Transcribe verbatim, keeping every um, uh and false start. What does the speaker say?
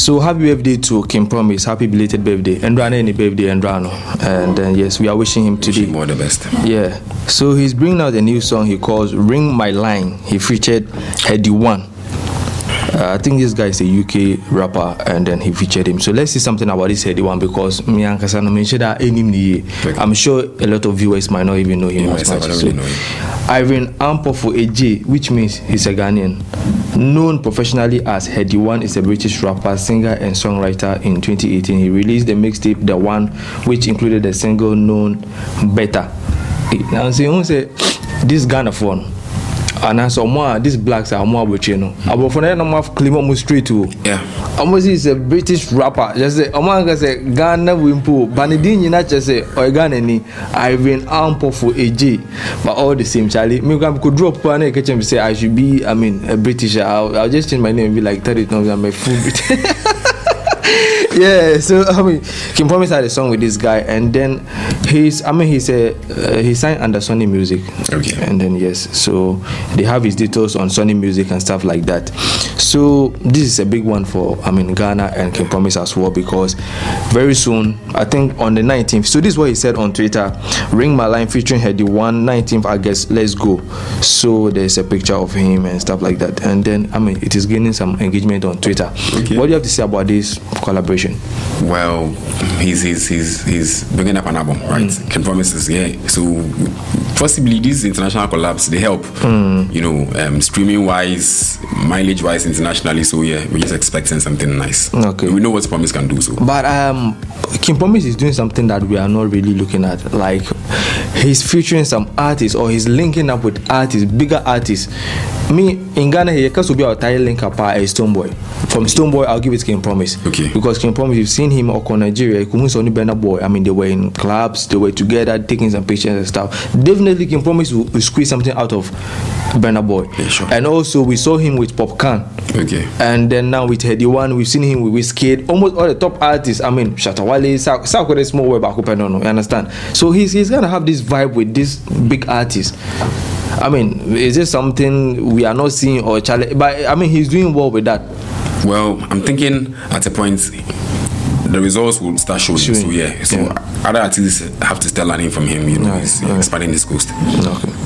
So happy birthday to King Promise. Happy belated birthday. Endrano any birthday, Endrano. And uh, yes, we are wishing him today. Wishing him all the best. Yeah. So he's bringing out a new song he calls Ring My Line. He featured Heady One. Uh, I think this guy is a U K rapper, and then he featured him. So let's see something about this Heady One, because me and Kasana mentioned that I'm sure a lot of viewers might not even know him. As much. So, really know him. Irene Ampofo A J, which means he's a Ghanaian, known professionally as Heady One, is a British rapper, singer, and songwriter. In twenty eighteen, he released the mixtape The One, which included a single known Better. Now, see, who say this Ghana phone? And as more, these blacks are more about you know. About for them, I'm have claim almost straight to. Yeah. Almost is a British rapper. Just say, Omar can say Ghana wimpo. Banidin you not just say or Ghana ni. Irene Ampofo A J. But all the same, Charlie. Me could drop one and catch him say I should be. I mean, a British. I'll, I'll just change my name and be like thirty times. I'm a fool. Yeah, so I mean, King Promise had a song with this guy, and then he's, I mean, he's a uh, he signed under Sony Music. Okay. And then yes, so they have his details on Sony Music and stuff like that. So this is a big one for, I mean, Ghana and King Promise as well, because very soon, I think on the nineteenth. So this is what he said on Twitter: Ring My Line featuring Heady One, nineteenth August. Let's go. So there's a picture of him and stuff like that, and then I mean, it is gaining some engagement on Twitter. Okay. What do you have to say about this collaboration? Well, he's he's he's, he's bringing up an album, right? Mm. King Promise is here, so possibly these international collabs they help, mm. you know, um, streaming wise, mileage wise internationally. So yeah, we're just expecting something nice. Okay, we know what Promise can do. So, but um, King Promise is doing something that we are not really looking at. Like he's featuring some artists, or he's linking up with artists, bigger artists. Me in Ghana here, because we be our title link up a Stonebwoy. From Stonebwoy, I'll give it King Promise. Okay. Because King Promise, you've seen him or Nigeria, only Burna Boy. I mean, they were in clubs, they were together, taking some pictures and stuff. Definitely, King Promise will, will squeeze something out of Burna Boy. Yeah, sure. And also, we saw him with Popcorn. Okay. And then now with Heady One, we've seen him with Wizkid. Almost all the top artists. I mean, Shatta Wale, Sakure small way back, you understand? So he's he's gonna have this vibe with these big artists. I mean, is this something we are not seeing or challenge? But I mean, he's doing well with that. Well, I'm thinking at a point the results will start showing. showing. So yeah, so yeah. Other artists have to start learning from him. You know, no, he's no. expanding his coast. Okay.